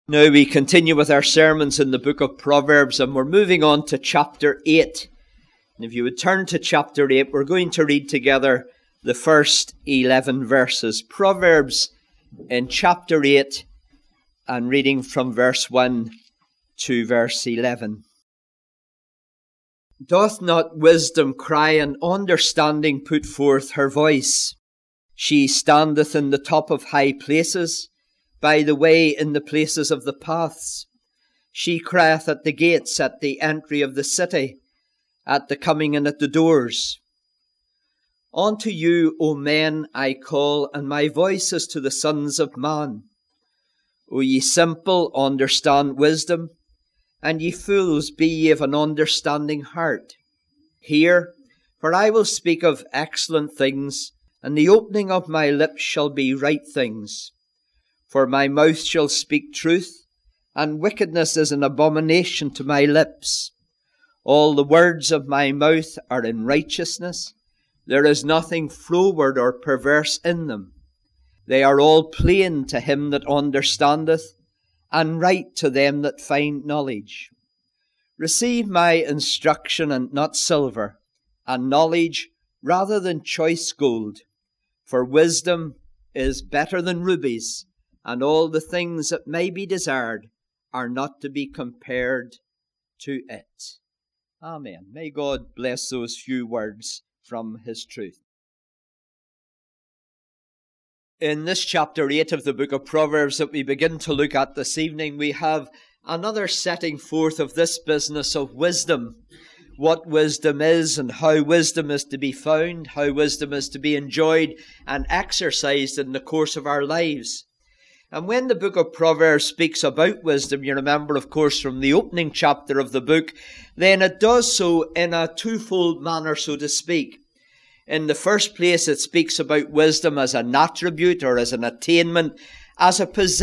Now we continue with our sermons in the book of Proverbs, and we're moving on to chapter 8. And if you would turn to chapter 8, we're going to read together the first 11 verses. Proverbs in chapter 8, and reading from verse 1 to verse 11. Doth not wisdom cry, and understanding put forth her voice? She standeth in the top of high places, by the way in the places of the paths. She crieth at the gates, at the entry of the city, at the coming in at the doors. Unto you, O men, I call, and my voice is to the sons of man. O ye simple, understand wisdom, and ye fools, be ye of an understanding heart. Hear, for I will speak of excellent things, and the opening of my lips shall be right things. For my mouth shall speak truth, and wickedness is an abomination to my lips. All the words of my mouth are in righteousness. There is nothing froward or perverse in them. They are all plain to him that understandeth, and right to them that find knowledge. Receive my instruction, and not silver, and knowledge rather than choice gold. For wisdom is better than rubies, and all the things that may be desired are not to be compared to it. Amen. May God bless those few words from His truth. In this chapter 8 of the book of Proverbs that we begin to look at this evening, we have another setting forth of this business of wisdom. What wisdom is, and how wisdom is to be found, how wisdom is to be enjoyed and exercised in the course of our lives. And when the book of Proverbs speaks about wisdom, you remember, of course, from the opening chapter of the book, then it does so in a twofold manner, so to speak. In the first place, it speaks about wisdom as an attribute or as an attainment, as a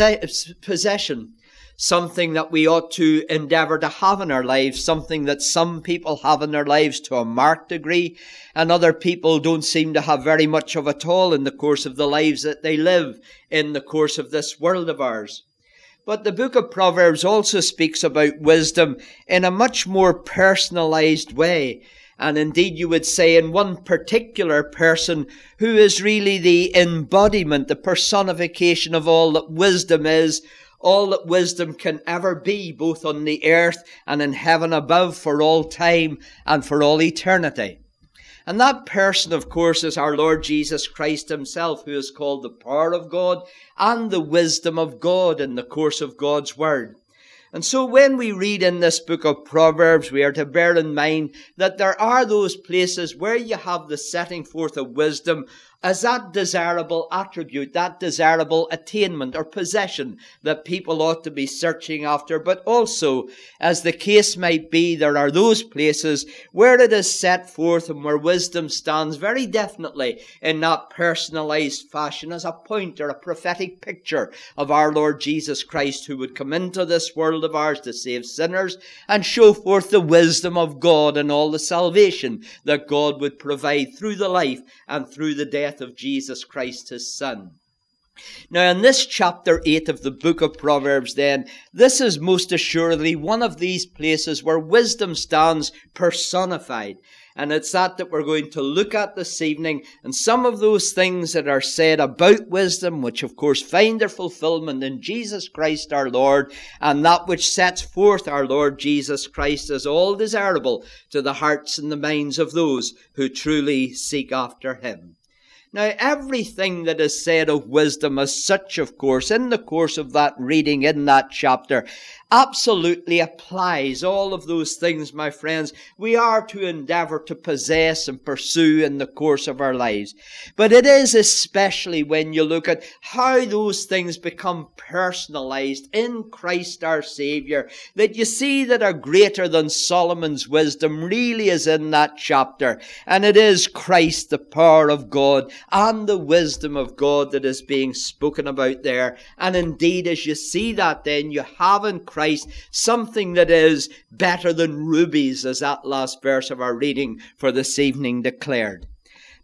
possession, something that we ought to endeavour to have in our lives, something that some people have in their lives to a marked degree, and other people don't seem to have very much of at all in the course of the lives that they live in the course of this world of ours. But the book of Proverbs also speaks about wisdom in a much more personalised way, and indeed you would say in one particular person who is really the embodiment, the personification of all that wisdom is, all that wisdom can ever be, both on the earth and in heaven above, for all time and for all eternity. And that person, of course, is our Lord Jesus Christ Himself, who is called the power of God and the wisdom of God in the course of God's Word. And so when we read in this book of Proverbs, we are to bear in mind that there are those places where you have the setting forth of wisdom as that desirable attribute, that desirable attainment or possession that people ought to be searching after. But also, as the case might be, there are those places where it is set forth and where wisdom stands very definitely in that personalized fashion as a point or a prophetic picture of our Lord Jesus Christ, who would come into this world of ours to save sinners and show forth the wisdom of God and all the salvation that God would provide through the life and through the death of Jesus Christ, His Son. Now, in this chapter 8 of the book of Proverbs, then, this is most assuredly one of these places where wisdom stands personified. And it's that we're going to look at this evening, and some of those things that are said about wisdom, which of course find their fulfillment in Jesus Christ our Lord, and that which sets forth our Lord Jesus Christ as all desirable to the hearts and the minds of those who truly seek after Him. Now, everything that is said of wisdom as such, of course, in the course of that reading in that chapter, absolutely applies. All of those things, my friends, we are to endeavour to possess and pursue in the course of our lives. But it is especially when you look at how those things become personalised in Christ our Saviour, that you see that a greater than Solomon's wisdom really is in that chapter. And it is Christ, the power of God, and the wisdom of God that is being spoken about there. And indeed, as you see that, then you have in Christ something that is better than rubies, as that last verse of our reading for this evening declared.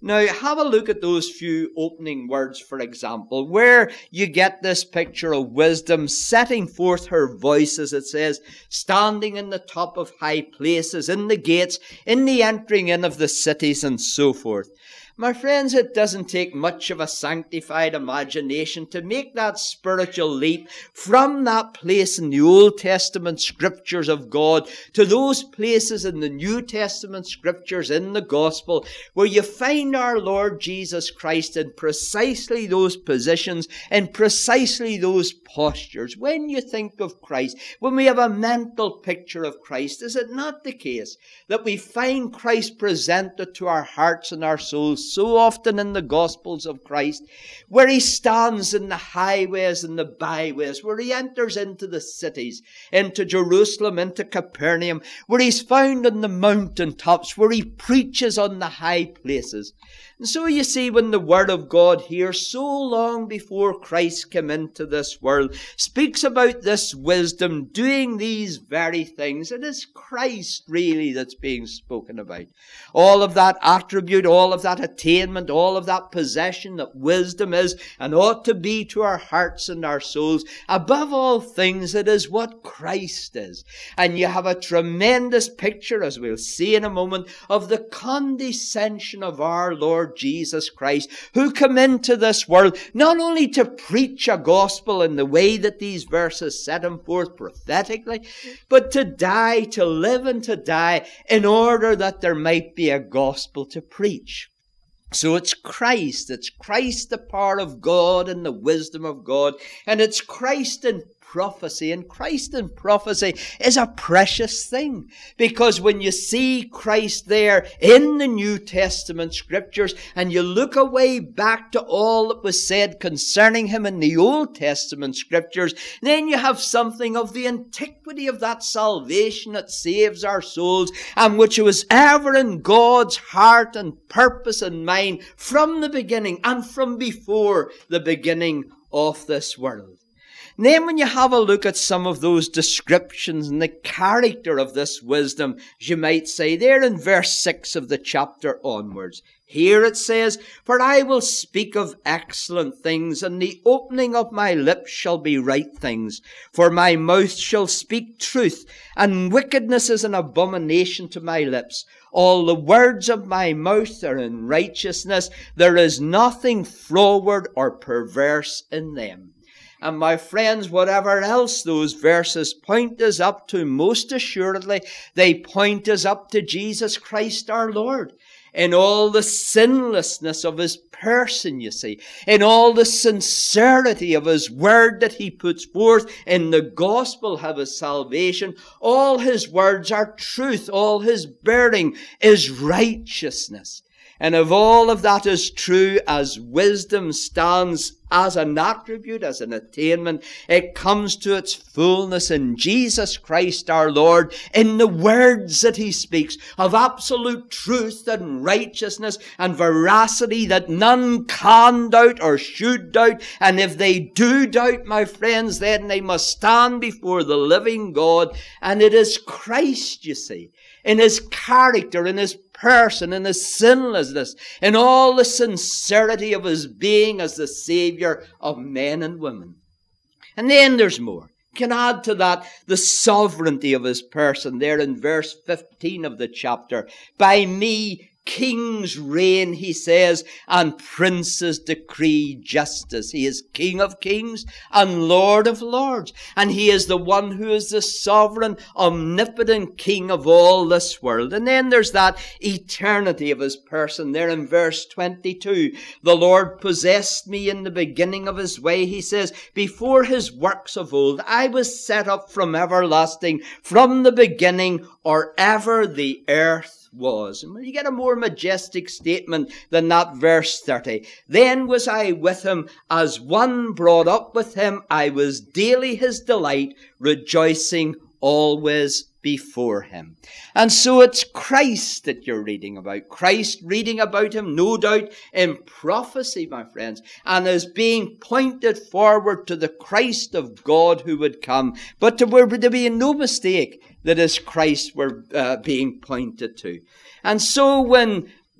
Now, have a look at those few opening words, for example, where you get this picture of wisdom setting forth her voice, as it says, standing in the top of high places, in the gates, in the entering in of the cities, and so forth. My friends, it doesn't take much of a sanctified imagination to make that spiritual leap from that place in the Old Testament scriptures of God to those places in the New Testament scriptures in the gospel where you find our Lord Jesus Christ in precisely those positions, in precisely those postures. When you think of Christ, when we have a mental picture of Christ, is it not the case that we find Christ presented to our hearts and our souls so often in the Gospels of Christ, where he stands in the highways and the byways, where he enters into the cities, into Jerusalem, into Capernaum, where he's found on the mountaintops, where he preaches on the high places. And so you see, when the Word of God here, so long before Christ came into this world, speaks about this wisdom, doing these very things, it is Christ really that's being spoken about. All of that attribute, all of that attainment, all of that possession that wisdom is and ought to be to our hearts and our souls, above all things, it is what Christ is. And you have a tremendous picture, as we'll see in a moment, of the condescension of our Lord Jesus Christ, who came into this world not only to preach a gospel in the way that these verses set him forth prophetically, but to die, to live and to die, in order that there might be a gospel to preach. So it's Christ the power of God and the wisdom of God, and it's Christ in prophecy. And Christ in prophecy is a precious thing, because when you see Christ there in the New Testament scriptures and you look away back to all that was said concerning him in the Old Testament scriptures, then you have something of the antiquity of that salvation that saves our souls, and which was ever in God's heart and purpose and mind from the beginning and from before the beginning of this world. And then when you have a look at some of those descriptions and the character of this wisdom, as you might say, there in verse 6 of the chapter onwards, here it says, "For I will speak of excellent things, and the opening of my lips shall be right things. For my mouth shall speak truth, and wickedness is an abomination to my lips. All the words of my mouth are in righteousness. There is nothing froward or perverse in them." And my friends, whatever else those verses point us up to, most assuredly, they point us up to Jesus Christ our Lord. In all the sinlessness of his person, you see, in all the sincerity of his word that he puts forth in the gospel of his salvation, all his words are truth, all his bearing is righteousness. And if all of that is true, as wisdom stands as an attribute, as an attainment, it comes to its fullness in Jesus Christ our Lord, in the words that he speaks of absolute truth and righteousness and veracity that none can doubt or should doubt. And if they do doubt, my friends, then they must stand before the living God. And it is Christ, you see, in his character, in his person, in his sinlessness, in all the sincerity of his being as the Savior of men and women. And then there's more. You can add to that the sovereignty of his person there in verse 15 of the chapter. "By me kings reign," he says, "and princes decree justice." He is King of kings and Lord of lords. And he is the one who is the sovereign, omnipotent King of all this world. And then there's that eternity of his person there in verse 22. "The Lord possessed me in the beginning of his way," he says, "before his works of old. I was set up from everlasting, from the beginning, or ever the earth was." And when you get a more majestic statement than that, verse 30, "Then was I with him as one brought up with him. I was daily his delight, rejoicing always before him." And so it's Christ that you're reading about. Christ reading about him, no doubt, in prophecy, my friends, and as being pointed forward to the Christ of God who would come. But there be no mistake that is Christ we're being pointed to. And so when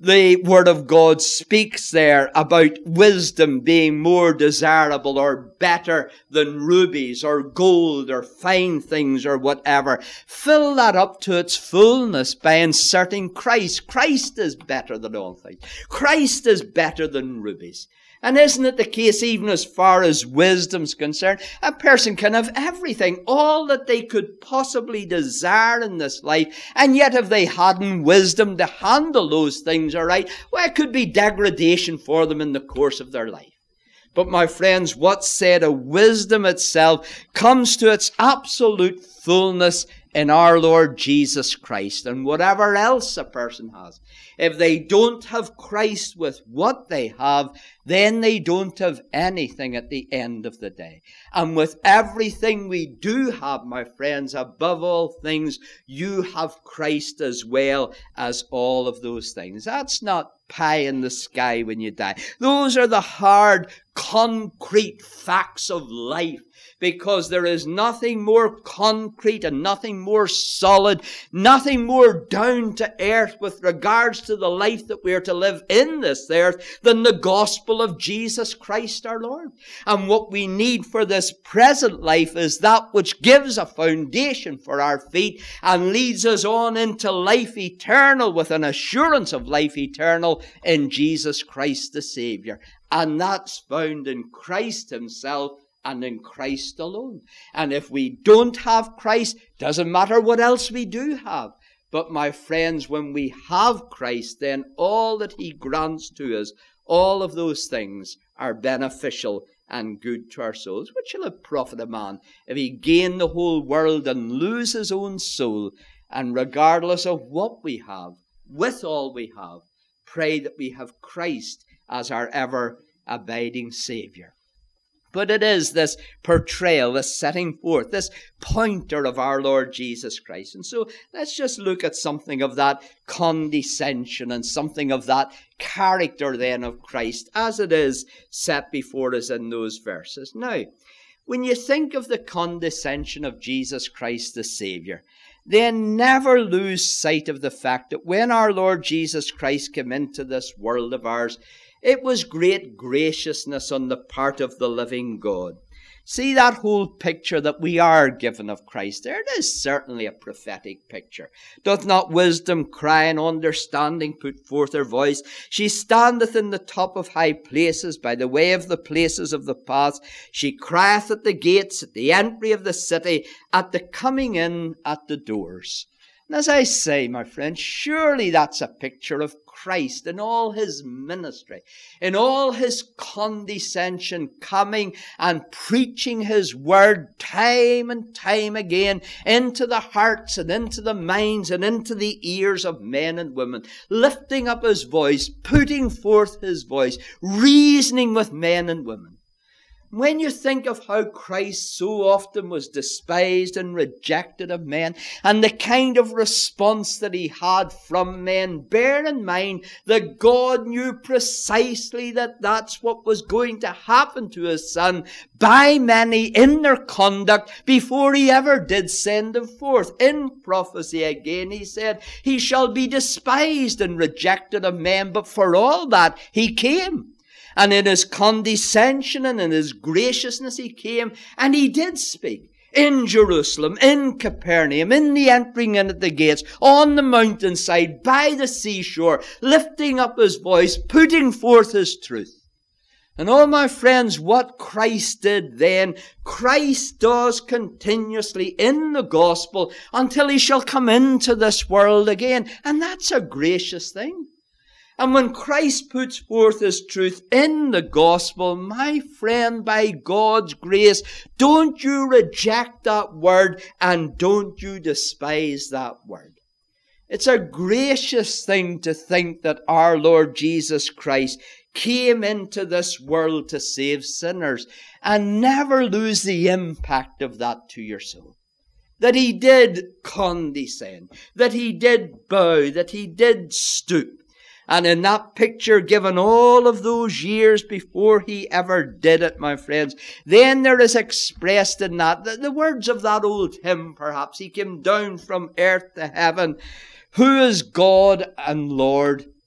The Word of God speaks there about wisdom being more desirable or better than rubies or gold or fine things or whatever. Fill that up to its fullness by inserting Christ. Christ is better than all things. Christ is better than rubies. And isn't it the case even as far as wisdom's concerned? A person can have everything, all that they could possibly desire in this life, and yet if they hadn't wisdom to handle those things aright, well, it could be degradation for them in the course of their life. But my friends, what's said of wisdom itself comes to its absolute fullness in our Lord Jesus Christ. And whatever else a person has, if they don't have Christ with what they have, then they don't have anything at the end of the day. And with everything we do have, my friends, above all things, you have Christ as well as all of those things. That's not pie in the sky when you die. Those are the hard, concrete facts of life, because there is nothing more concrete and nothing more solid, nothing more down to earth with regards to the life that we are to live in this earth than the gospel of Jesus Christ our Lord. And what we need for this present life is that which gives a foundation for our feet and leads us on into life eternal with an assurance of life eternal in Jesus Christ the Savior. And that's found in Christ himself and in Christ alone. And if we don't have Christ, doesn't matter what else we do have. But my friends, when we have Christ, then all that he grants to us, all of those things are beneficial and good to our souls. What shall it profit a man if he gain the whole world and lose his own soul? And regardless of what we have, with all we have, pray that we have Christ as our ever-abiding Savior. But it is this portrayal, this setting forth, this pointer of our Lord Jesus Christ. And so let's just look at something of that condescension and something of that character then of Christ as it is set before us in those verses. Now, when you think of the condescension of Jesus Christ the Savior, then never lose sight of the fact that when our Lord Jesus Christ came into this world of ours, it was great graciousness on the part of the living God. See that whole picture that we are given of Christ there? It is certainly a prophetic picture. Doth not wisdom cry and understanding put forth her voice? She standeth in the top of high places, by the way of the places of the paths. She crieth at the gates, at the entry of the city, at the coming in at the doors. And as I say, my friends, surely that's a picture of Christ in all his ministry, in all his condescension, coming and preaching his word time and time again into the hearts and into the minds and into the ears of men and women, lifting up his voice, putting forth his voice, reasoning with men and women. When you think of how Christ so often was despised and rejected of men, and the kind of response that he had from men, bear in mind that God knew precisely that that's what was going to happen to his son by many in their conduct before he ever did send him forth. In prophecy again, he said, he shall be despised and rejected of men, but for all that he came. And in his condescension and in his graciousness he came, and he did speak in Jerusalem, in Capernaum, in the entering in at the gates, on the mountainside, by the seashore, lifting up his voice, putting forth his truth. And oh, my friends, what Christ did then, Christ does continuously in the gospel until he shall come into this world again. And that's a gracious thing. And when Christ puts forth his truth in the gospel, my friend, by God's grace, don't you reject that word and don't you despise that word. It's a gracious thing to think that our Lord Jesus Christ came into this world to save sinners, and never lose the impact of that to your soul. That he did condescend, that he did bow, that he did stoop. And in that picture, given all of those years before he ever did it, my friends, then there is expressed in that, the words of that old hymn perhaps, he came down from earth to heaven. Who is God and Lord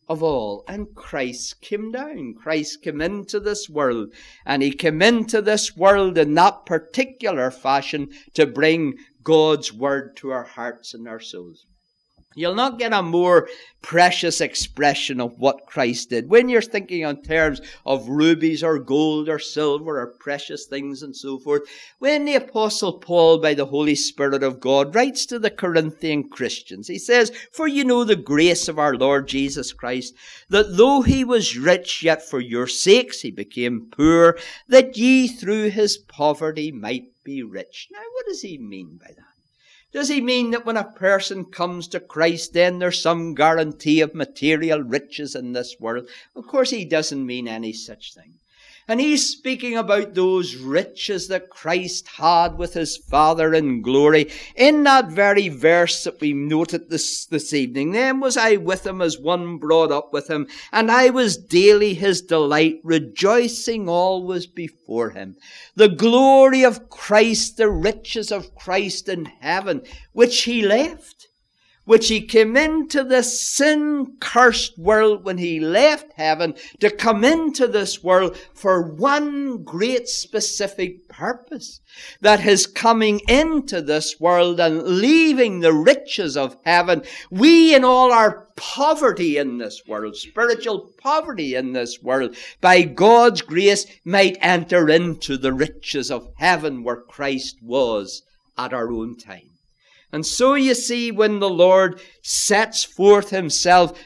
of all. And Christ came down. Christ came into this world. And he came into this world in that particular fashion to bring God's word to our hearts and our souls. You'll not get a more precious expression of what Christ did. When you're thinking in terms of rubies or gold or silver or precious things and so forth, when the Apostle Paul, by the Holy Spirit of God, writes to the Corinthian Christians, he says, "For you know the grace of our Lord Jesus Christ, that though he was rich, yet for your sakes he became poor, that ye through his poverty might be rich." Now, what does he mean by that? Does he mean that when a person comes to Christ, then there's some guarantee of material riches in this world? Of course, he doesn't mean any such thing. And he's speaking about those riches that Christ had with his Father in glory. In that very verse that we noted this evening, "Then was I with him as one brought up with him, and I was daily his delight, rejoicing always before him." The glory of Christ, the riches of Christ in heaven, which he left, which he came into this sin-cursed world when he left heaven to come into this world for one great specific purpose. That his coming into this world and leaving the riches of heaven, we in all our poverty in this world, spiritual poverty in this world, by God's grace might enter into the riches of heaven where Christ was at our own time. And so you see, when the Lord sets forth himself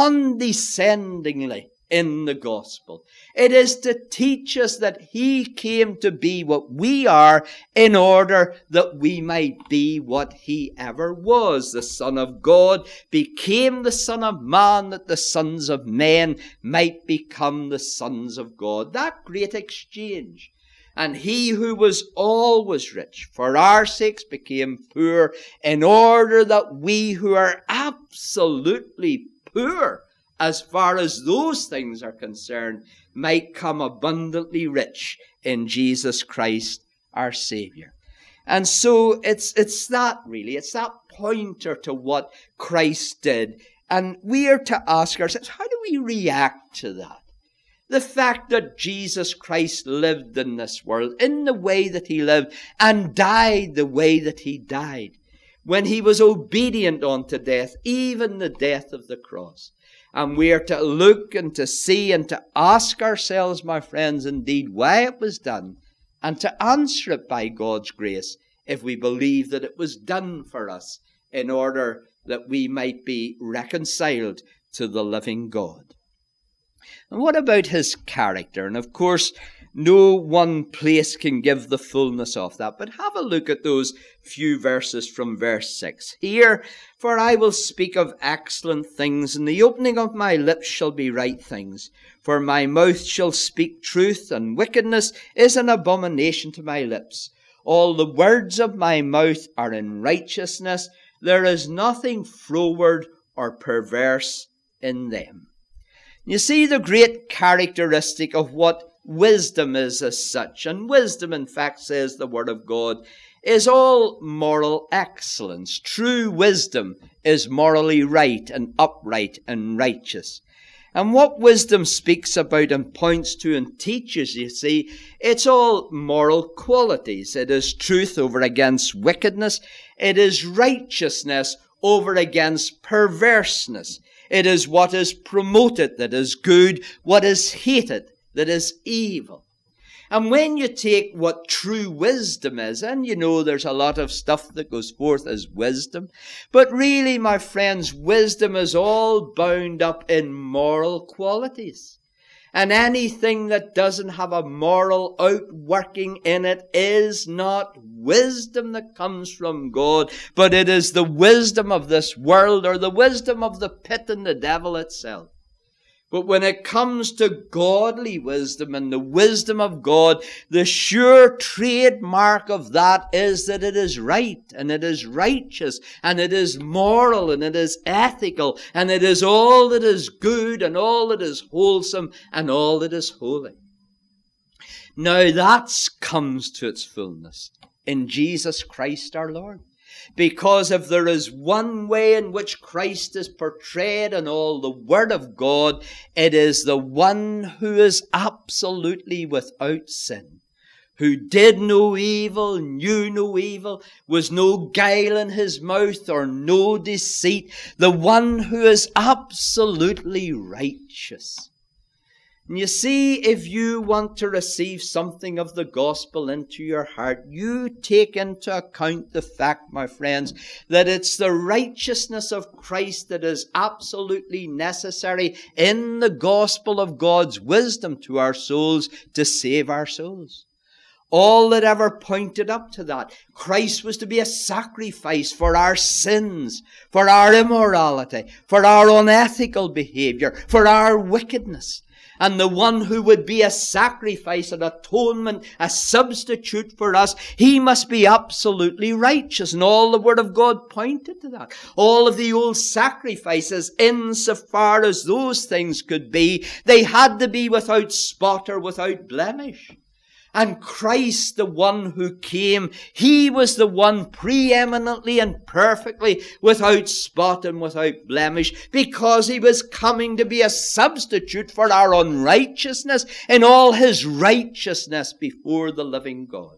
condescendingly in the gospel, it is to teach us that he came to be what we are in order that we might be what he ever was. The Son of God became the Son of Man, that the sons of men might become the sons of God. That great exchange. And he who was always rich for our sakes became poor, in order that we who are absolutely poor, as far as those things are concerned, might come abundantly rich in Jesus Christ our Savior. And so it's that really, it's that pointer to what Christ did. And we are to ask ourselves, how do we react to that? The fact that Jesus Christ lived in this world in the way that he lived and died the way that he died, when he was obedient unto death, even the death of the cross. And we are to look and to see and to ask ourselves, my friends, indeed, why it was done, and to answer it by God's grace, if we believe that it was done for us in order that we might be reconciled to the living God. And what about his character? And of course, no one place can give the fullness of that. But have a look at those few verses from verse 6. "Hear, for I will speak of excellent things, and the opening of my lips shall be right things. For my mouth shall speak truth, and wickedness is an abomination to my lips. All the words of my mouth are in righteousness. There is nothing froward or perverse in them." You see the great characteristic of what wisdom is as such. And wisdom, in fact, says the Word of God, is all moral excellence. True wisdom is morally right and upright and righteous. And what wisdom speaks about and points to and teaches, you see, it's all moral qualities. It is truth over against wickedness. It is righteousness over against perverseness. It is what is promoted that is good, what is hated that is evil. And when you take what true wisdom is, and you know there's a lot of stuff that goes forth as wisdom, but really, my friends, wisdom is all bound up in moral qualities. And anything that doesn't have a moral outworking in it is not wisdom that comes from God, but it is the wisdom of this world, or the wisdom of the pit and the devil itself. But when it comes to godly wisdom and the wisdom of God, the sure trademark of that is that it is right, and it is righteous, and it is moral, and it is ethical, and it is all that is good, and all that is wholesome, and all that is holy. Now that comes to its fullness in Jesus Christ our Lord. Because if there is one way in which Christ is portrayed in all the Word of God, it is the one who is absolutely without sin, who did no evil, knew no evil, was no guile in his mouth or no deceit, the one who is absolutely righteous. And you see, if you want to receive something of the gospel into your heart, you take into account the fact, my friends, that it's the righteousness of Christ that is absolutely necessary in the gospel of God's wisdom to our souls to save our souls. All that ever pointed up to that. Christ was to be a sacrifice for our sins, for our immorality, for our unethical behavior, for our wickedness. And the one who would be a sacrifice, an atonement, a substitute for us, he must be absolutely righteous. And all the Word of God pointed to that. All of the old sacrifices, insofar as those things could be, they had to be without spot or without blemish. And Christ, the one who came, he was the one preeminently and perfectly without spot and without blemish, because he was coming to be a substitute for our unrighteousness in all his righteousness before the living God.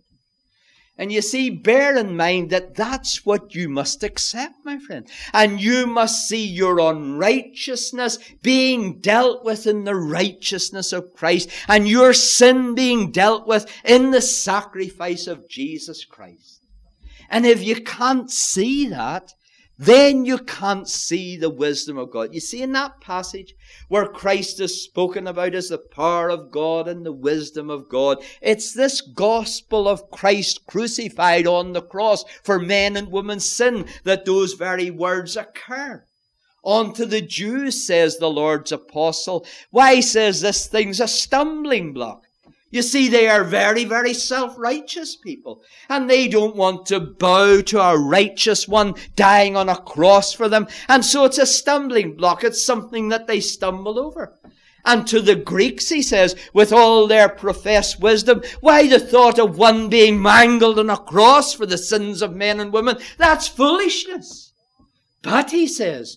And you see, bear in mind that that's what you must accept, my friend. And you must see your unrighteousness being dealt with in the righteousness of Christ, and your sin being dealt with in the sacrifice of Jesus Christ. And if you can't see that, then you can't see the wisdom of God. You see, in that passage where Christ is spoken about as the power of God and the wisdom of God, it's this gospel of Christ crucified on the cross for men and women's sin that those very words occur. Unto the Jews, says the Lord's apostle, why says this thing's a stumbling block? You see, they are very, very self-righteous people. And they don't want to bow to a righteous one dying on a cross for them. And so it's a stumbling block. It's something that they stumble over. And to the Greeks, he says, with all their professed wisdom, why the thought of one being mangled on a cross for the sins of men and women? That's foolishness. But, he says,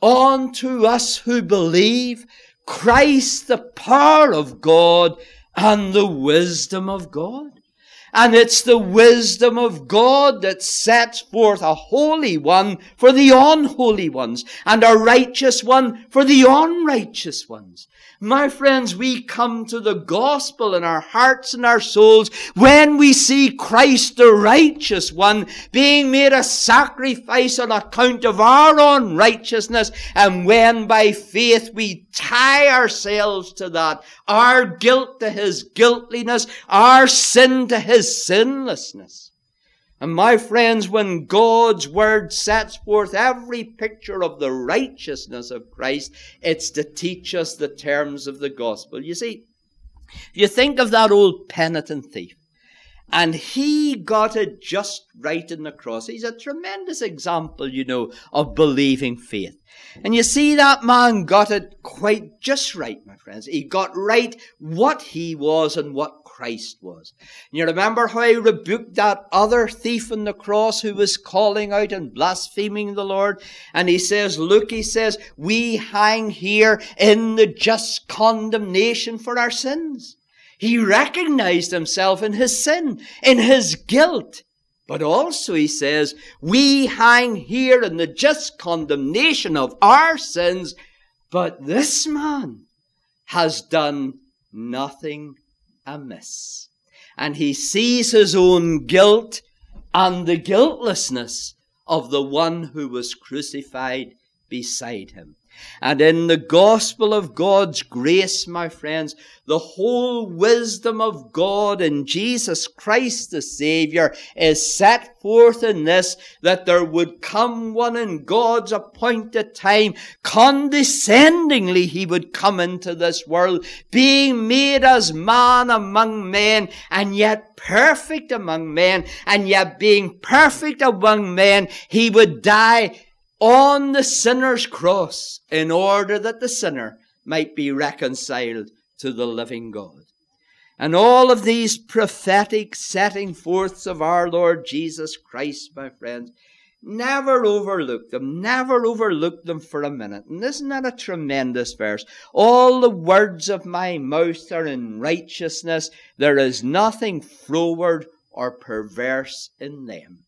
unto us who believe, Christ, the power of God, and the wisdom of God. And it's the wisdom of God that sets forth a holy one for the unholy ones, and a righteous one for the unrighteous ones. My friends, we come to the gospel in our hearts and our souls when we see Christ the righteous one being made a sacrifice on account of our unrighteousness, and when by faith we tie ourselves to that, our guilt to his guiltiness, our sin to his sinlessness. And my friends, when God's Word sets forth every picture of the righteousness of Christ, it's to teach us the terms of the gospel. You see, you think of that old penitent thief, and he got it just right in the cross. He's a tremendous example, you know, of believing faith. And you see, that man got it quite just right, my friends. He got right what he was and what Christ was. And you remember how he rebuked that other thief on the cross who was calling out and blaspheming the Lord? And he says, look, he says, we hang here in the just condemnation for our sins. He recognized himself in his sin, in his guilt. But also, he says, we hang here in the just condemnation of our sins, but this man has done nothing amiss. And he sees his own guilt and the guiltlessness of the one who was crucified beside him. And in the gospel of God's grace, my friends, the whole wisdom of God in Jesus Christ the Savior is set forth in this, that there would come one in God's appointed time. Condescendingly he would come into this world, being made as man among men, and yet perfect among men, and yet being perfect among men, he would die on the sinner's cross in order that the sinner might be reconciled to the living God. And all of these prophetic setting forths of our Lord Jesus Christ, my friends, Never overlook them. Never overlook them for a minute. And isn't that a tremendous verse? All the words of my mouth are in righteousness. There is nothing froward or perverse in them.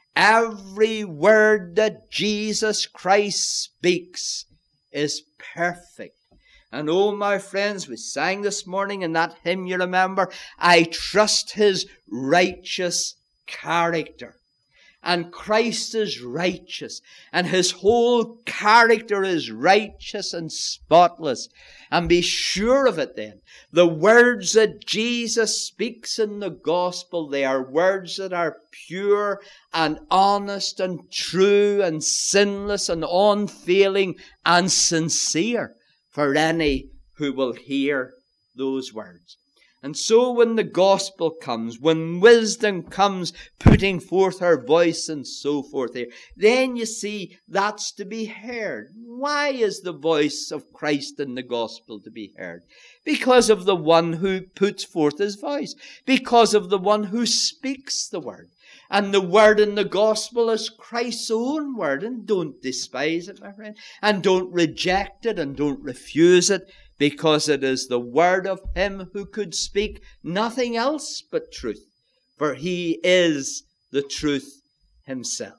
Every word that Jesus Christ speaks is perfect. And oh, my friends, we sang this morning in that hymn, you remember, I trust his righteous character. And Christ is righteous, and his whole character is righteous and spotless. And be sure of it then. The words that Jesus speaks in the gospel, they are words that are pure and honest and true and sinless and unfailing and sincere for any who will hear those words. And so when the gospel comes, when wisdom comes putting forth her voice and so forth here, then you see that's to be heard. Why is the voice of Christ in the gospel to be heard? Because of the one who puts forth his voice. Because of the one who speaks the word. And the word in the gospel is Christ's own word. And don't despise it, my friend. And don't reject it and don't refuse it. Because it is the word of him who could speak nothing else but truth. For he is the truth himself.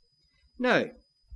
Now,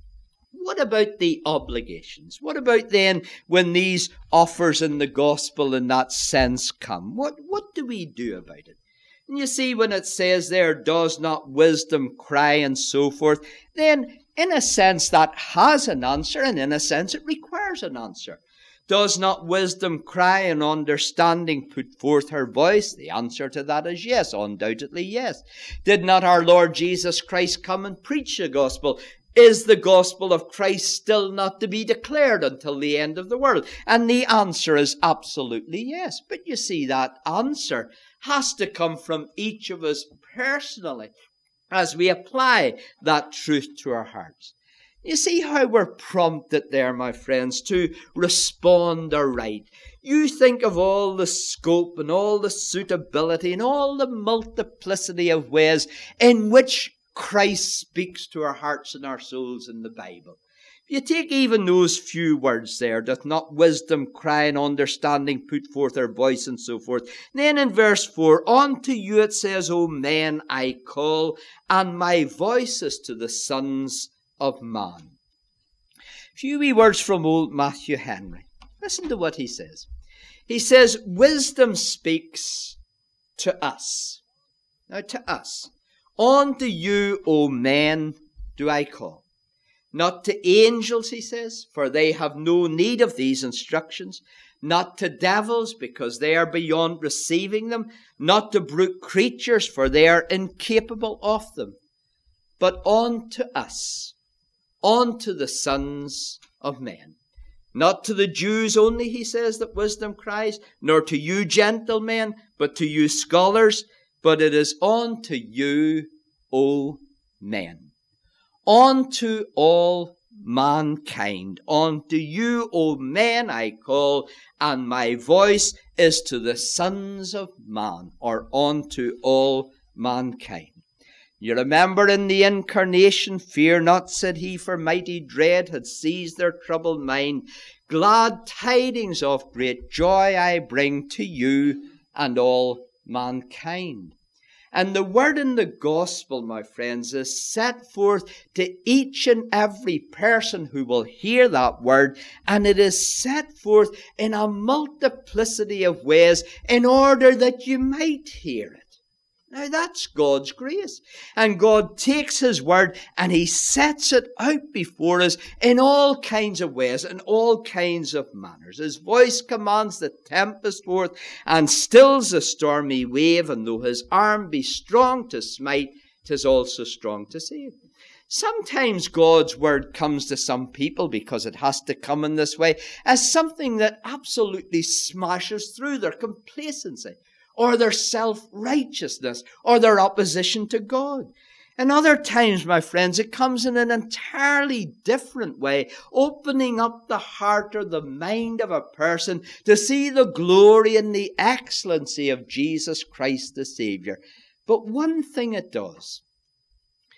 what about the obligations? What about then when these offers in the gospel in that sense come? What do we do about it? And you see when it says there, does not wisdom cry and so forth, then in a sense that has an answer, and in a sense it requires an answer. Does not wisdom cry and understanding put forth her voice? The answer to that is yes, undoubtedly yes. Did not our Lord Jesus Christ come and preach the gospel? Is the gospel of Christ still not to be declared until the end of the world? And the answer is absolutely yes. But you see, that answer has to come from each of us personally as we apply that truth to our hearts. You see how we're prompted there, my friends, to respond aright. You think of all the scope and all the suitability and all the multiplicity of ways in which Christ speaks to our hearts and our souls in the Bible. If you take even those few words there, doth not wisdom cry and understanding put forth her voice and so forth. Then in verse 4, unto you it says, O men, I call, and my voice is to the sons of man. A few wee words from old Matthew Henry. Listen to what he says. He says, wisdom speaks to us. Now to us. Unto you, O men, do I call. Not to angels, he says, for they have no need of these instructions. Not to devils, because they are beyond receiving them. Not to brute creatures, for they are incapable of them. But unto us, unto the sons of men. Not to the Jews only, he says, that wisdom cries, nor to you gentlemen, but to you scholars, but it is unto you, O men. Unto all mankind, unto you, O men, I call, and my voice is to the sons of man, or unto all mankind. You remember in the incarnation, fear not, said he, for mighty dread had seized their troubled mind. Glad tidings of great joy I bring to you and all mankind. And the word in the gospel, my friends, is set forth to each and every person who will hear that word, and it is set forth in a multiplicity of ways in order that you might hear it. Now that's God's grace. And God takes his word and he sets it out before us in all kinds of ways, in all kinds of manners. His voice commands the tempest forth and stills the stormy wave, and though his arm be strong to smite, 'tis also strong to save. Sometimes God's word comes to some people, because it has to come in this way, as something that absolutely smashes through their complacency, or their self-righteousness, or their opposition to God. And other times, my friends, it comes in an entirely different way, opening up the heart or the mind of a person to see the glory and the excellency of Jesus Christ the Saviour. But one thing it does,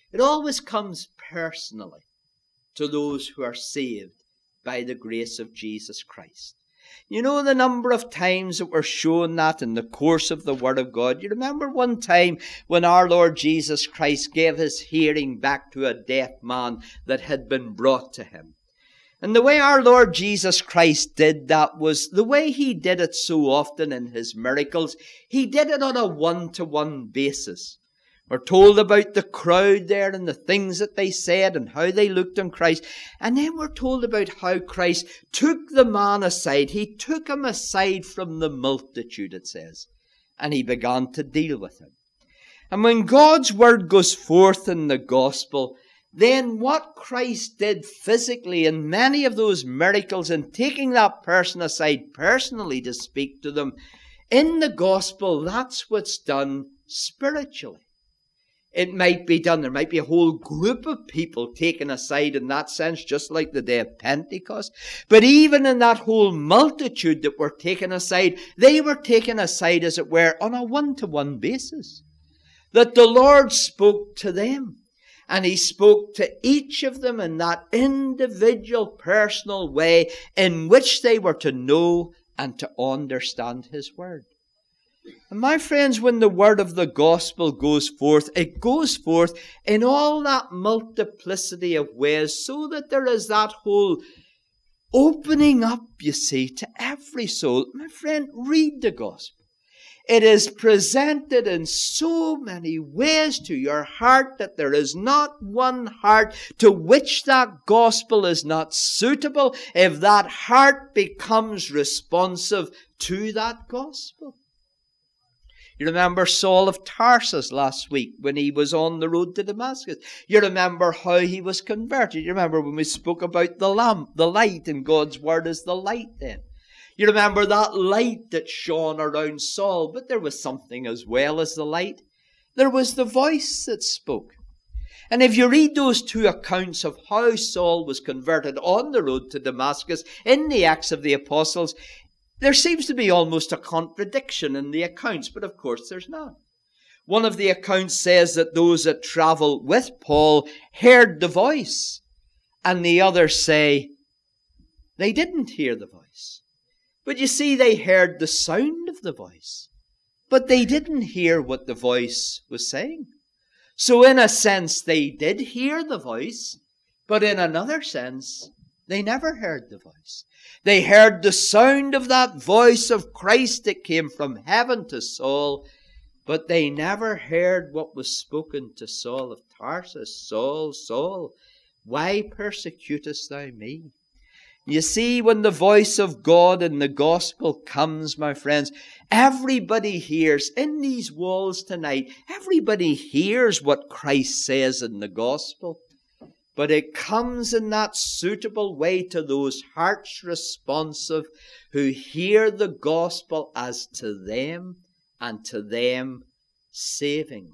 It always comes personally to those who are saved by the grace of Jesus Christ. You know the number of times that we're shown that in the course of the Word of God. You remember one time when our Lord Jesus Christ gave his hearing back to a deaf man that had been brought to him. And the way our Lord Jesus Christ did that was the way he did it so often in his miracles. He did it on a one-to-one basis. We're told about the crowd there and the things that they said and how they looked on Christ. And then we're told about how Christ took the man aside. He took him aside from the multitude, it says, and he began to deal with him. And when God's word goes forth in the gospel, then what Christ did physically in many of those miracles and taking that person aside personally to speak to them, in the gospel, that's what's done spiritually. It might be done, there might be a whole group of people taken aside in that sense, just like the day of Pentecost. But even in that whole multitude that were taken aside, they were taken aside, as it were, on a one-to-one basis. That the Lord spoke to them. And he spoke to each of them in that individual, personal way in which they were to know and to understand his word. And my friends, when the word of the gospel goes forth, it goes forth in all that multiplicity of ways, so that there is that whole opening up, you see, to every soul. My friend, read the gospel. It is presented in so many ways to your heart that there is not one heart to which that gospel is not suitable if that heart becomes responsive to that gospel. You remember Saul of Tarsus last week when he was on the road to Damascus. You remember how he was converted. You remember when we spoke about the lamp, the light, and God's word is the light then. You remember that light that shone around Saul, but there was something as well as the light. There was the voice that spoke. And if you read those two accounts of how Saul was converted on the road to Damascus in the Acts of the Apostles, there seems to be almost a contradiction in the accounts, but of course there's not. One of the accounts says that those that travel with Paul heard the voice, and the others say they didn't hear the voice. But you see, they heard the sound of the voice, but they didn't hear what the voice was saying. So in a sense, they did hear the voice, but in another sense, they never heard the voice. They heard the sound of that voice of Christ that came from heaven to Saul, but they never heard what was spoken to Saul of Tarsus. Saul, Saul, why persecutest thou me? You see, when the voice of God in the gospel comes, my friends, everybody hears in these walls tonight, everybody hears what Christ says in the gospel. But it comes in that suitable way to those hearts responsive who hear the gospel as to them and to them savingly.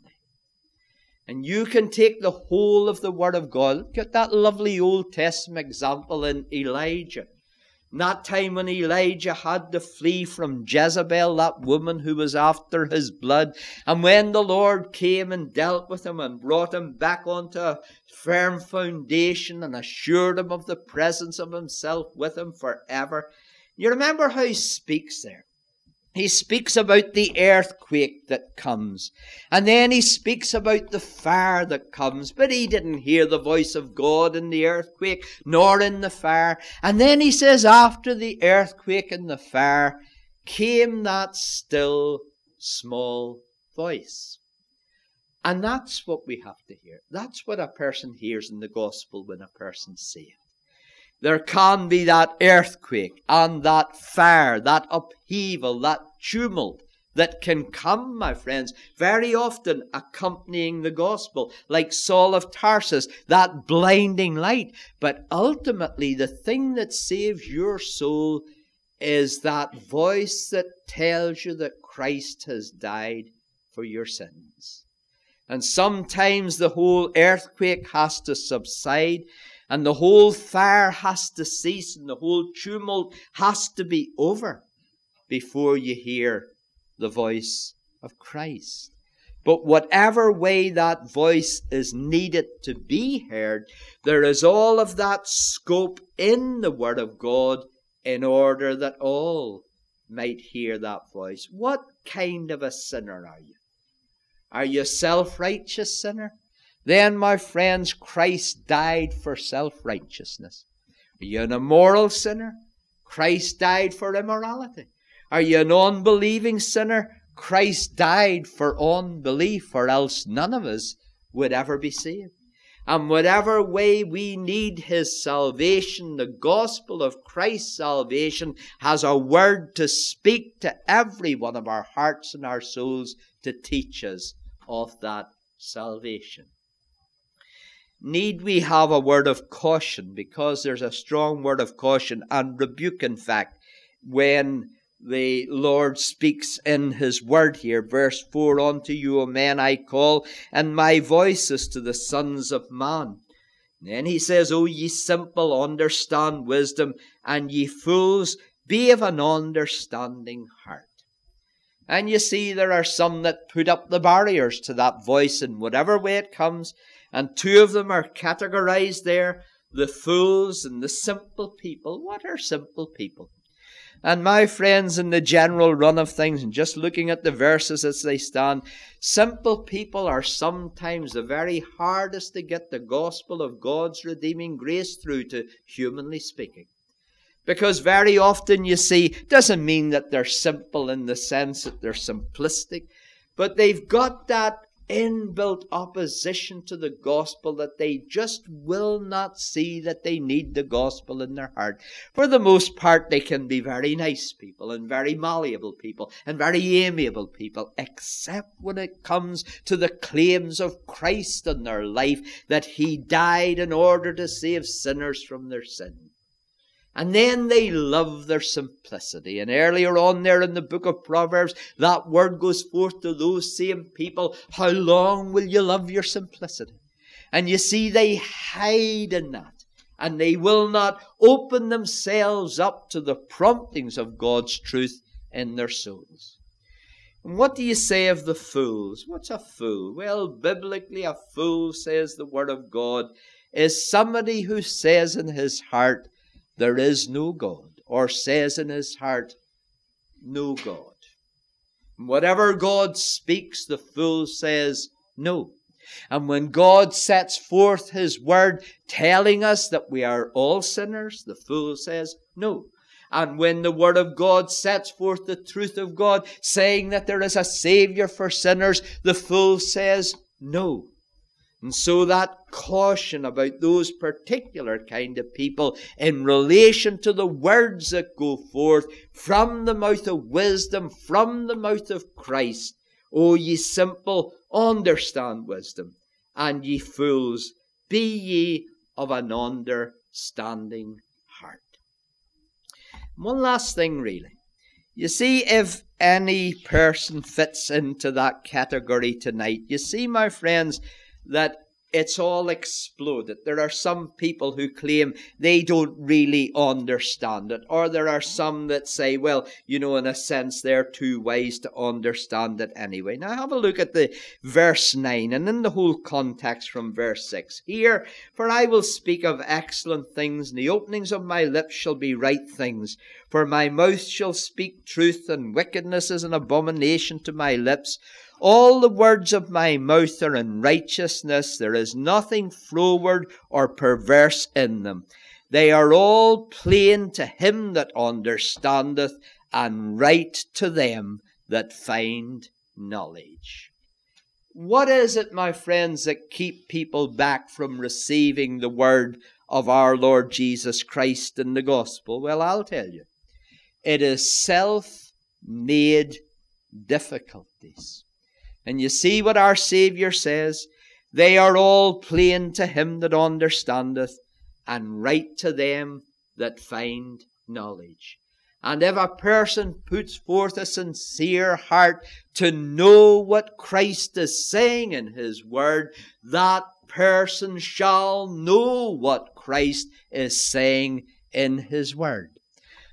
And you can take the whole of the Word of God. Look at that lovely Old Testament example in Elijah. In that time when Elijah had to flee from Jezebel, that woman who was after his blood. And when the Lord came and dealt with him and brought him back onto a firm foundation and assured him of the presence of himself with him forever. You remember how he speaks there. He speaks about the earthquake that comes. And then he speaks about the fire that comes. But he didn't hear the voice of God in the earthquake, nor in the fire. And then he says, after the earthquake and the fire came that still small voice. And that's what we have to hear. That's what a person hears in the gospel when a person's saved. There can be that earthquake and that fire, that upheaval, that tumult that can come, my friends, very often accompanying the gospel, like Saul of Tarsus, that blinding light. But ultimately, the thing that saves your soul is that voice that tells you that Christ has died for your sins. And sometimes the whole earthquake has to subside, and the whole fire has to cease, and the whole tumult has to be over before you hear the voice of Christ. But whatever way that voice is needed to be heard, there is all of that scope in the Word of God in order that all might hear that voice. What kind of a sinner are you? Are you a self-righteous sinner? Then, my friends, Christ died for self-righteousness. Are you an immoral sinner? Christ died for immorality. Are you an unbelieving sinner? Christ died for unbelief, or else none of us would ever be saved. And whatever way we need His salvation, the gospel of Christ's salvation has a word to speak to every one of our hearts and our souls to teach us of that salvation. Need we have a word of caution? Because there's a strong word of caution and rebuke, in fact, when the Lord speaks in His word here. Verse 4, "Unto you, O men, I call, and my voice is to the sons of man." And then He says, "O ye simple, understand wisdom, and ye fools, be of an understanding heart." And you see, there are some that put up the barriers to that voice in whatever way it comes. And two of them are categorized there, the fools and the simple people. What are simple people? And my friends, in the general run of things, and just looking at the verses as they stand, simple people are sometimes the very hardest to get the gospel of God's redeeming grace through to, humanly speaking. Because very often, you see, doesn't mean that they're simple in the sense that they're simplistic, but they've got that inbuilt opposition to the gospel that they just will not see that they need the gospel in their heart. For the most part, they can be very nice people and very malleable people and very amiable people, except when it comes to the claims of Christ in their life, that He died in order to save sinners from their sin. And then they love their simplicity. And earlier on there in the book of Proverbs, that word goes forth to those same people, "How long will you love your simplicity?" And you see, they hide in that. And they will not open themselves up to the promptings of God's truth in their souls. And what do you say of the fools? What's a fool? Well, biblically, a fool, says the Word of God, is somebody who says in his heart, "There is no God," or says in his heart, "No God." And whatever God speaks, the fool says no. And when God sets forth His word telling us that we are all sinners, the fool says no. And when the Word of God sets forth the truth of God, saying that there is a Savior for sinners, the fool says no. And so that caution about those particular kind of people in relation to the words that go forth from the mouth of wisdom, from the mouth of Christ. "O ye simple, understand wisdom, and ye fools, be ye of an understanding heart." One last thing, really. You see, if any person fits into that category tonight, you see, my friends, that it's all exploded. There are some people who claim they don't really understand it. Or there are some that say, well, you know, in a sense, they're too wise to understand it anyway. Now have a look at the verse 9 and then the whole context from verse 6. "Hear, for I will speak of excellent things, and the openings of my lips shall be right things. For my mouth shall speak truth, and wickedness is an abomination to my lips. All the words of my mouth are in righteousness. There is nothing froward or perverse in them. They are all plain to him that understandeth, and right to them that find knowledge." What is it, my friends, that keep people back from receiving the word of our Lord Jesus Christ in the gospel? Well, I'll tell you. It is self-made difficulties. And you see what our Savior says? "They are all plain to him that understandeth, and right to them that find knowledge." And if a person puts forth a sincere heart to know what Christ is saying in His word, that person shall know what Christ is saying in His word.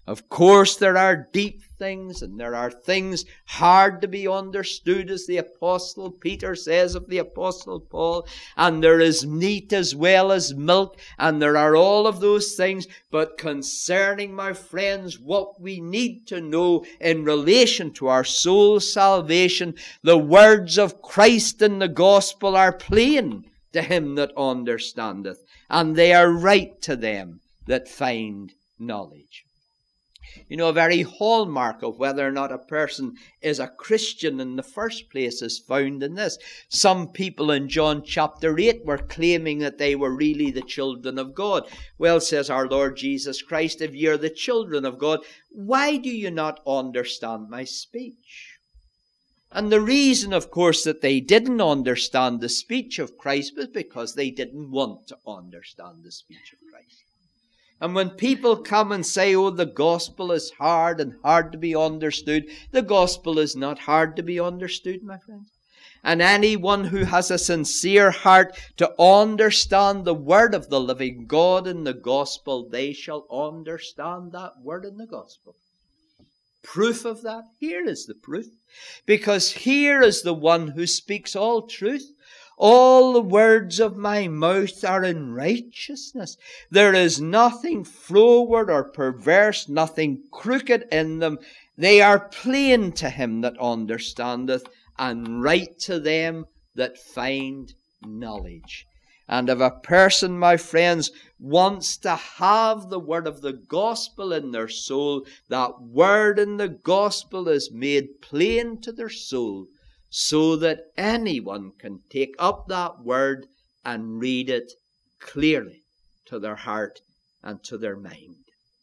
Of course, there are deep things, and there are things hard to be understood, as the Apostle Peter says of the Apostle Paul. And there is meat as well as milk, and there are all of those things. But concerning, my friends, what we need to know in relation to our soul's salvation, the words of Christ in the gospel are plain to him that understandeth, and they are right to them that find knowledge. You know, a very hallmark of whether or not a person is a Christian in the first place is found in this. Some people in John chapter 8 were claiming that they were really the children of God. Well, says our Lord Jesus Christ, if you're the children of God, why do you not understand my speech? And the reason, of course, that they didn't understand the speech of Christ was because they didn't want to understand the speech of Christ. And when people come and say, oh, the gospel is hard and hard to be understood, the gospel is not hard to be understood, my friends. And anyone who has a sincere heart to understand the word of the living God in the gospel, they shall understand that word in the gospel. Proof of that? Here is the proof. Because here is the one who speaks all truth. All the words of my mouth are in righteousness. There is nothing froward or perverse, nothing crooked in them. They are plain to him that understandeth, and right to them that find knowledge. And if a person, my friends, wants to have the word of the gospel in their soul, that word in the gospel is made plain to their soul, so that anyone can take up that word and read it clearly to their heart and to their mind.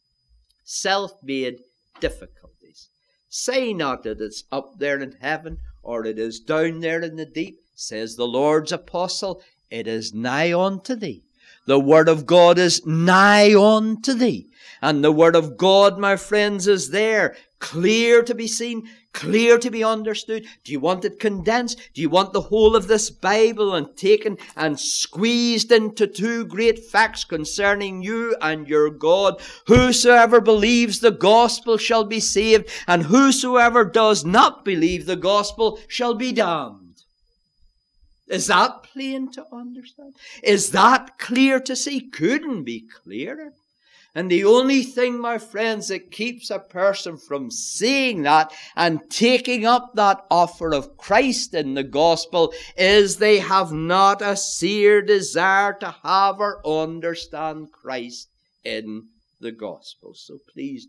Self-made difficulties. Say not that it's up there in heaven or it is down there in the deep. Says the Lord's apostle, it is nigh unto thee. The word of God is nigh unto thee. And the word of God, my friends, is there, clear to be seen, clear to be understood. Do you want it condensed? Do you want the whole of this Bible and taken and squeezed into two great facts concerning you and your God? Whosoever believes the gospel shall be saved, and whosoever does not believe the gospel shall be damned. Is that plain to understand? Is that clear to see? Couldn't be clearer. And the only thing, my friends, that keeps a person from seeing that and taking up that offer of Christ in the gospel is they have not a sincere desire to have or understand Christ in the gospel. So please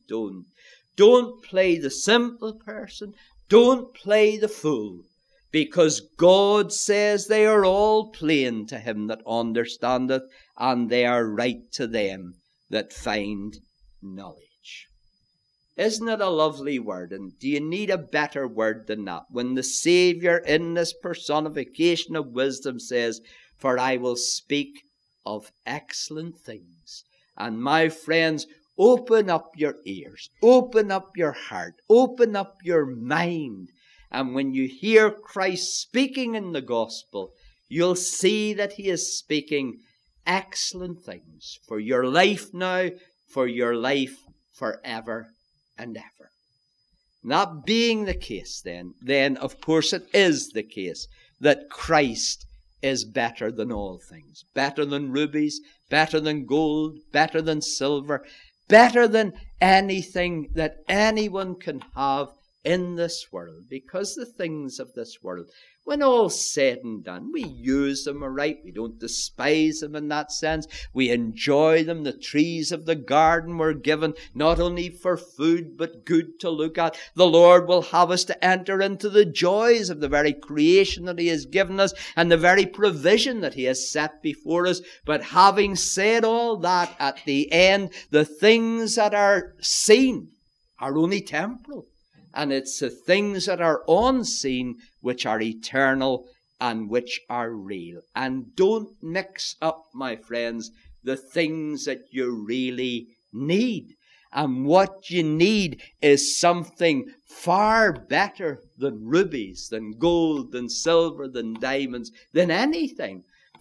don't play the simple person. Don't play the fool. Because God says they are all plain to him that understandeth, and they are right to them that find knowledge. Isn't it a lovely word? And do you need a better word than that? When the Saviour in this personification of wisdom says, for I will speak of excellent things. And my friends, open up your ears, open up your heart, open up your mind. And when you hear Christ speaking in the gospel, you'll see that he is speaking excellent things for your life now, for your life forever and ever. That being the case then of course it is the case that Christ is better than all things. Better than rubies, better than gold, better than silver, better than anything that anyone can have in this world, because the things of this world, when all's said and done, we use them aright. We don't despise them in that sense. We enjoy them. The trees of the garden were given not only for food, but good to look at. The Lord will have us to enter into the joys of the very creation that he has given us and the very provision that he has set before us. But having said all that, at the end, the things that are seen are only temporal. And it's the things that are unseen which are eternal and which are real. And don't mix up, my friends, the things that you really need. And what you need is something far better than rubies, than gold, than silver, than diamonds, than anything.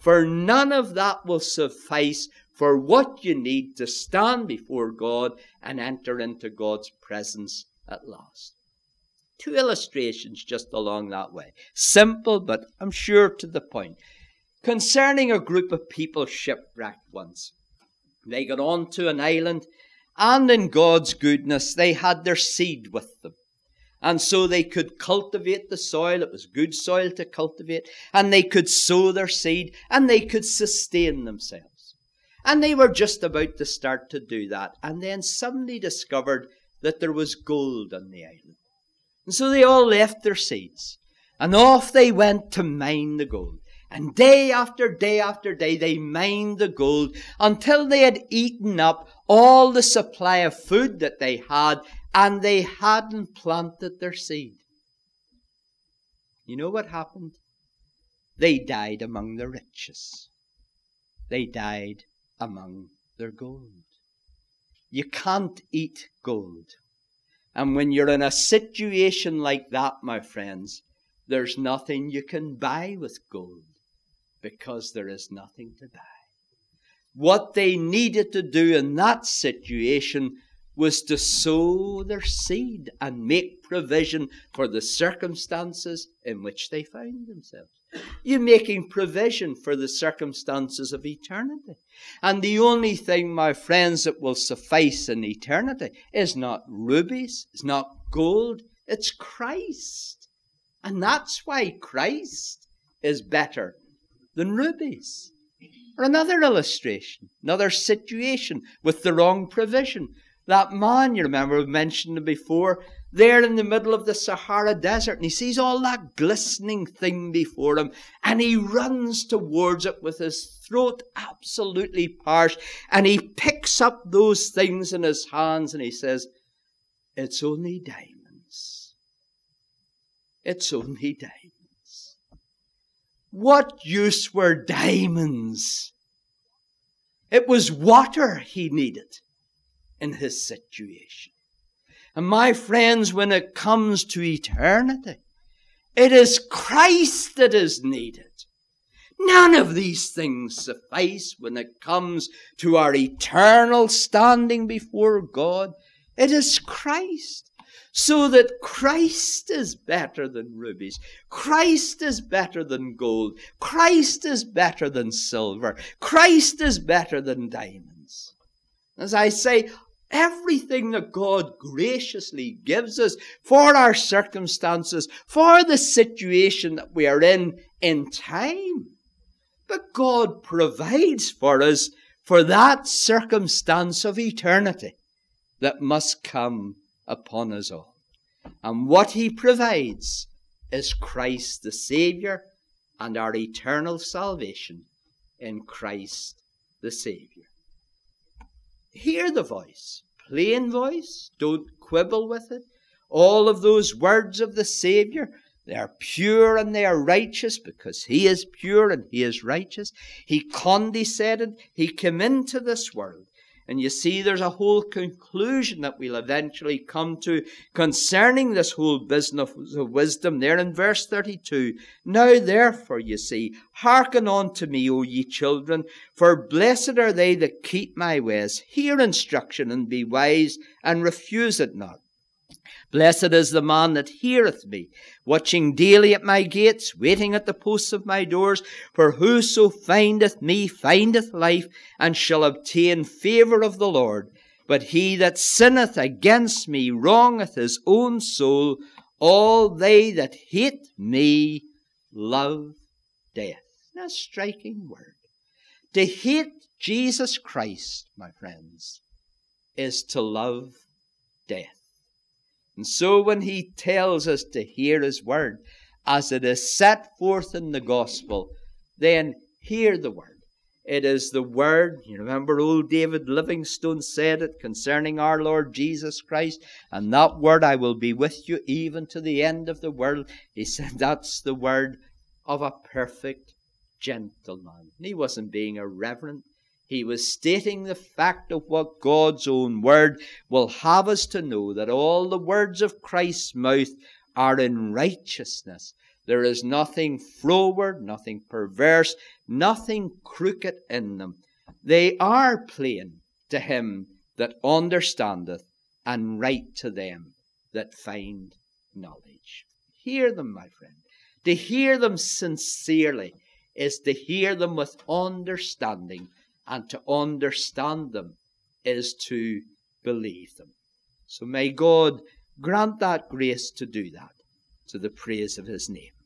For none of that will suffice for what you need to stand before God and enter into God's presence at last. 2 illustrations just along that way. Simple, but I'm sure to the point. Concerning a group of people shipwrecked once. They got onto an island, and in God's goodness, they had their seed with them. And so they could cultivate the soil. It was good soil to cultivate. And they could sow their seed, and they could sustain themselves. And they were just about to start to do that. And then somebody discovered that there was gold on the island. And so they all left their seeds, and off they went to mine the gold. And day after day after day, they mined the gold until they had eaten up all the supply of food that they had, and they hadn't planted their seed. You know what happened? They died among the riches. They died among their gold. You can't eat gold. And when you're in a situation like that, my friends, there's nothing you can buy with gold, because there is nothing to buy. What they needed to do in that situation was to sow their seed and make provision for the circumstances in which they found themselves. You're making provision for the circumstances of eternity. And the only thing, my friends, that will suffice in eternity is not rubies, it's not gold, it's Christ. And that's why Christ is better than rubies. Or another illustration, another situation with the wrong provision. That man, you remember, we mentioned it before, there in the middle of the Sahara Desert, and he sees all that glistening thing before him, and he runs towards it with his throat absolutely parched, and he picks up those things in his hands, and he says, "It's only diamonds. It's only diamonds." What use were diamonds? It was water he needed in his situation. And my friends, when it comes to eternity, it is Christ that is needed. None of these things suffice when it comes to our eternal standing before God. It is Christ. So that Christ is better than rubies. Christ is better than gold. Christ is better than silver. Christ is better than diamonds. As I say, everything that God graciously gives us for our circumstances, for the situation that we are in time. But God provides for us for that circumstance of eternity that must come upon us all. And what He provides is Christ the Savior and our eternal salvation in Christ the Savior. Hear the voice, plain voice, don't quibble with it. All of those words of the Savior, they are pure and they are righteous because He is pure and He is righteous. He condescended, He came into this world. And you see, there's a whole conclusion that we'll eventually come to concerning this whole business of wisdom there in verse 32. Now therefore, you see, hearken unto me, O ye children, for blessed are they that keep my ways. Hear instruction and be wise, and refuse it not. Blessed is the man that heareth me, watching daily at my gates, waiting at the posts of my doors. For whoso findeth me findeth life, and shall obtain favour of the Lord. But he that sinneth against me wrongeth his own soul. All they that hate me love death. A striking word. To hate Jesus Christ, my friends, is to love death. And so when He tells us to hear His word, as it is set forth in the gospel, then hear the word. It is the word, you remember old David Livingstone said it concerning our Lord Jesus Christ, and that word, I will be with you even to the end of the world. He said that's the word of a perfect gentleman. And he wasn't being irreverent. He was stating the fact of what God's own word will have us to know, that all the words of Christ's mouth are in righteousness, There is nothing froward, nothing perverse, nothing crooked in them. They are plain to him that understandeth, and right to them that find knowledge. Hear them, my friend. To hear them sincerely is to hear them with understanding, and to understand them is to believe them. So may God grant that grace to do that, to the praise of his name.